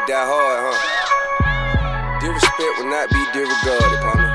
die hard, huh? Disrespect will not be disregarded, partner.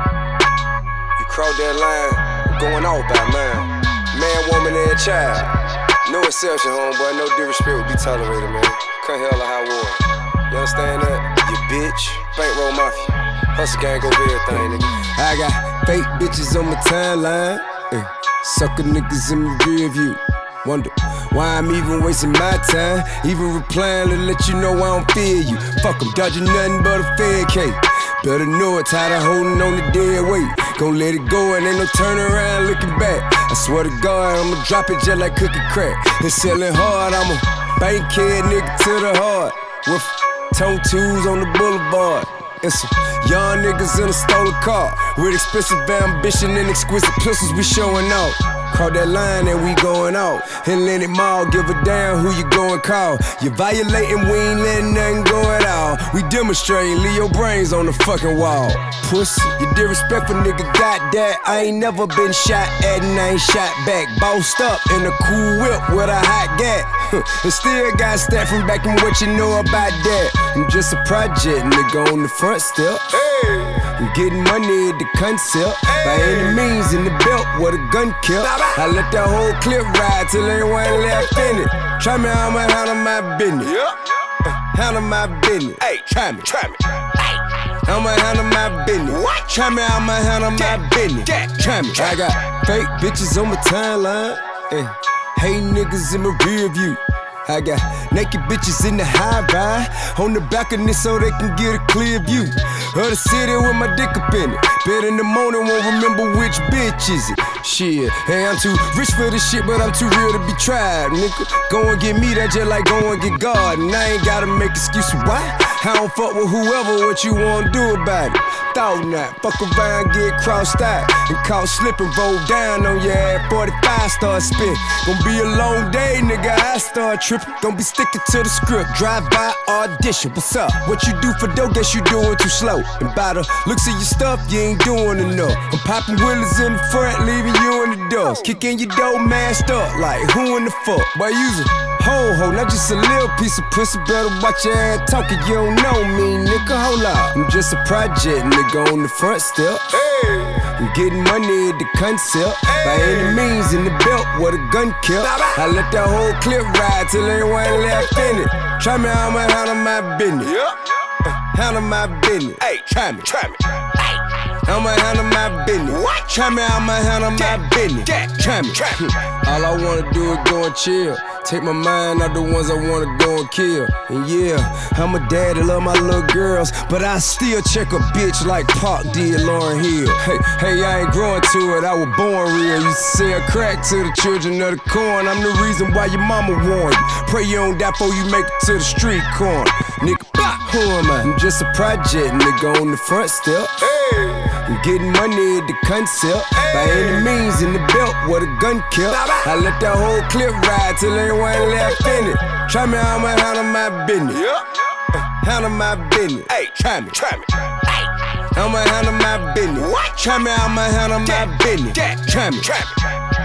You cross that line, I'm going off by mine. Man, woman, and child. No exception, homeboy, no disrespect will be tolerated, man. Come hell or high water. You understand that? You bitch. Bankroll mafia. Hustle gang over everything, nigga. I got fake bitches on my timeline. Sucker niggas in my rear view. Wonder why I'm even wasting my time. Even replying to let you know I don't fear you. Fuck 'em, dodging nothing but a fair cake. Better know it, tired of holding on the dead weight. Gon' let it go and ain't no turn around looking back. I swear to God, I'ma drop it just like cookie crack. And selling hard, I'm a bankhead nigga to the heart. With tone twos on the boulevard. And some young niggas in a stolen car. With expensive ambition and exquisite pistols, we showing out. Cross that line and we going out. Atlantic Mall, give a damn who you going call. You violating, we ain't letting nothing go at all. We demonstrating, leave your brains on the fucking wall. Pussy, you disrespectful nigga got that. I ain't never been shot at and I ain't shot back. Bossed up in a cool whip with a hot gat. And still got stat from back and what you know about that. I'm just a project nigga on the front step. I'm getting money at the concept. By any means in the belt where the gun kept. I let that whole clip ride till anyone left in it. Try me, I'ma handle my business. Handle my business. Try me. I'ma handle my business. Try me, I'ma handle my business. Try me. I got fake bitches on my timeline. Hey niggas in my rear view. I got naked bitches in the high ride on the balcony so they can get a clear view of the city with my dick up in it. Bet in the morning won't remember which bitch is it. Shit, hey, I'm too rich for this shit, but I'm too real to be tried, nigga. Go and get me, that just like go and get God. And I ain't gotta make excuses why. I don't fuck with whoever, what you wanna do about it? Thought not, fuck around, get crossed out and caught slipping, roll down on your ass. 45 start spin. Gonna be a long day, nigga. I start tripping. Gonna be sticking to the script. Drive by audition. What's up? What you do for dough? Guess you doing too slow. And by the looks of your stuff, you ain't doing enough. I'm popping willies in the front, leaving you in the dust. Kicking your dough masked up like who in the fuck? Boy, using ho, not just a little piece of pussy. Better watch your ass talking. You don't know me, nigga. Hold up. I'm just a project, nigga, on the front step. I'm getting money at the concept. By any means in the belt where the gun kept. I let that whole clip ride till anyone left in it. Try me, I'ma handle my business. Handle my business. Try me. I'ma handle my business. Try me, I'ma handle my business. Try me. All I wanna do is go and chill. Take my mind out the ones I wanna go and kill. And yeah, I'm a daddy, love my little girls, but I still check a bitch like Pac did Lauryn Hill. Hey, I ain't growing to it, I was born real. You sell crack to the children of the corn. I'm the reason why your mama warned you. Pray you don't die before you make it to the street corner. Nigga, who am I? I'm just a project, nigga, on the front step. I'm getting money at the concept. By any means in the belt where the gun kept. I let that whole clip ride till anyone left in it. Try me, I'ma handle my business. Handle my business. Try me. I'ma handle my business. Try me, I'ma handle my business. Try me.